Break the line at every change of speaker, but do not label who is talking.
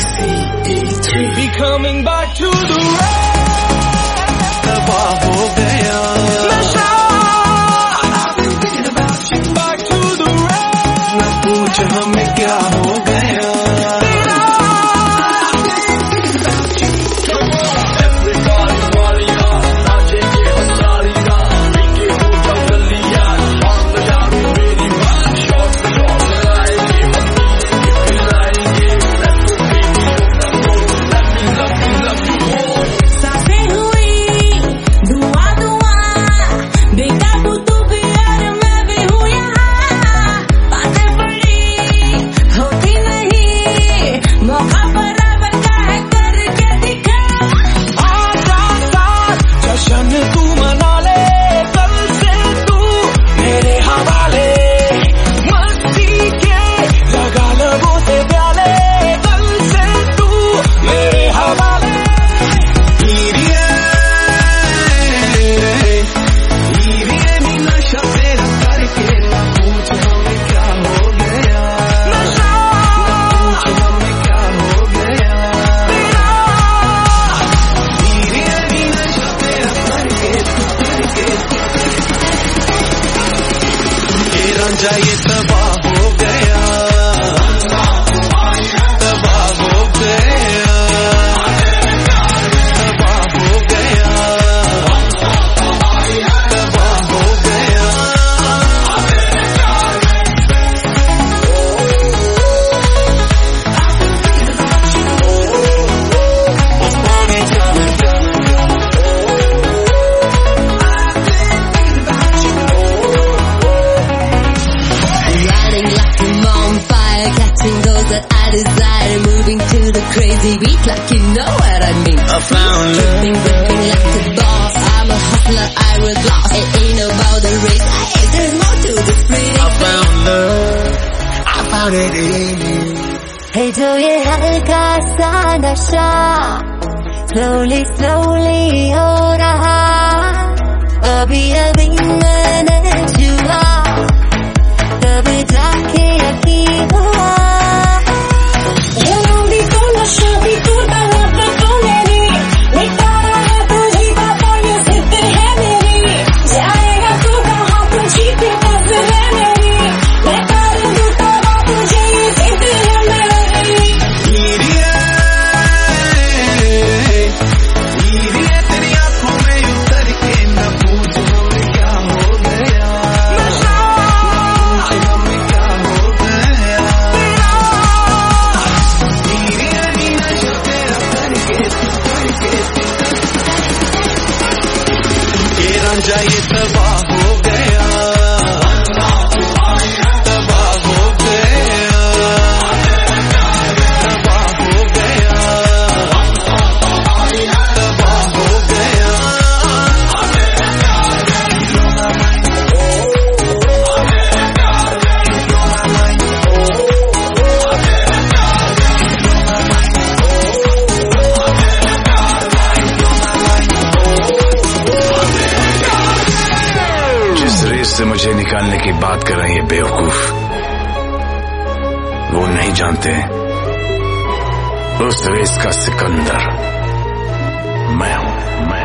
Be coming back to the rain.
तबाह हो गया
नशा I've been thinking about you. Back to the rain.
न पूछ हमें क्या हो गया ये तबाह हो गया तबाह हो गया तबाह हो गया तबाह हो गया
that I desire, moving to the crazy beat like you know what I mean.
I found love.
Keeping working like a boss. I'm a hustler, I was lost. It ain't about the race. Hey, there's more to this pretty.
I found love. I found it in you.
Hey, do you halka sa nasha slowly slowly ho raha abhi abhi maine chua tab jaake yaqeen hua
ये तबाह हो गया तबाह हो गया तबाह हो गया तबाह हो गया
से मुझे निकालने की बात कर रहे हैं ये बेवकूफ, वो नहीं जानते उस रेस का सिकंदर मैं हूं।